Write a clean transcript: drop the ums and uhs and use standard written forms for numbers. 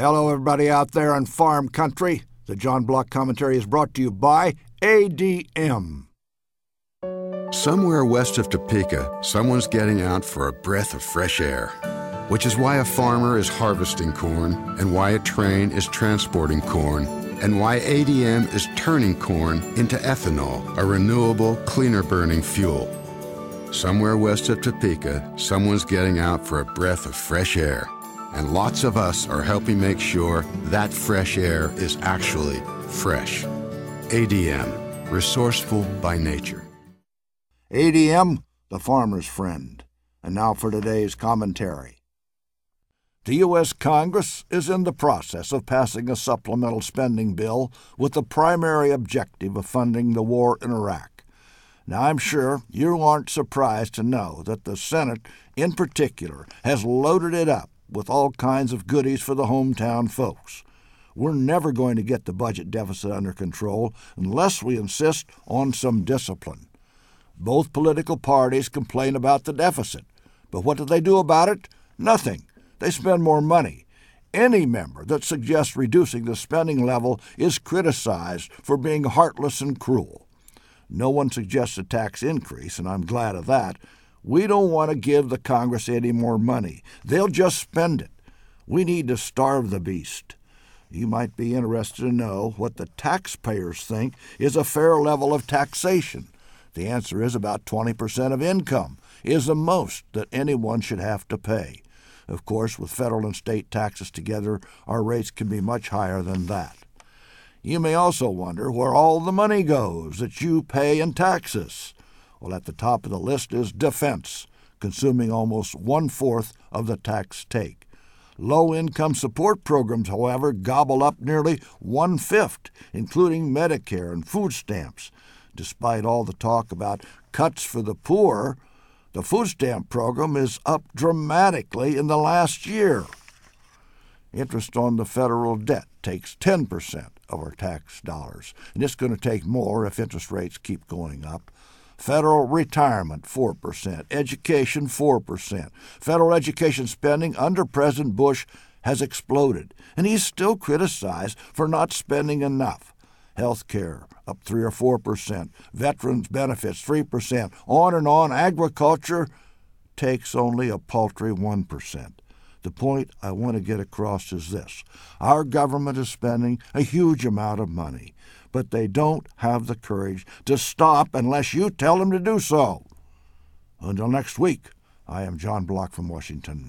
Hello, everybody out there in farm country. The John Block Commentary is brought to you by ADM. Somewhere west of Topeka, someone's getting out for a breath of fresh air, which is why a farmer is harvesting corn, and why a train is transporting corn, and why ADM is turning corn into ethanol, a renewable, cleaner-burning fuel. Somewhere west of Topeka, someone's getting out for a breath of fresh air, and lots of us are helping make sure that fresh air is actually fresh. ADM, resourceful by nature. ADM, the farmer's friend. And now for today's commentary. The U.S. Congress is in the process of passing a supplemental spending bill with the primary objective of funding the war in Iraq. Now, I'm sure you aren't surprised to know that the Senate, in particular, has loaded it up with all kinds of goodies for the hometown folks. We're never going to get the budget deficit under control unless we insist on some discipline. Both political parties complain about the deficit, but what do they do about it? Nothing. They spend more money. Any member that suggests reducing the spending level is criticized for being heartless and cruel. No one suggests a tax increase, and I'm glad of that. We don't want to give the Congress any more money. They'll just spend it. We need to starve the beast. You might be interested to know what the taxpayers think is a fair level of taxation. The answer is about 20% of income is the most that anyone should have to pay. Of course, with federal and state taxes together, our rates can be much higher than that. You may also wonder where all the money goes that you pay in taxes. Well, at the top of the list is defense, consuming almost 1/4 of the tax take. Low-income support programs, however, gobble up nearly 1/5, including Medicare and food stamps. Despite all the talk about cuts for the poor, the food stamp program is up dramatically in the last year. Interest on the federal debt takes 10% of our tax dollars, and it's going to take more if interest rates keep going up. Federal retirement, 4%. Education, 4%. Federal education spending under President Bush has exploded, and he's still criticized for not spending enough. Health care, up 3 or 4%. Veterans benefits, 3%. On and on. Agriculture takes only a paltry 1%. The point I want to get across is this. Our government is spending a huge amount of money, but they don't have the courage to stop unless you tell them to do so. Until next week, I am John Block from Washington.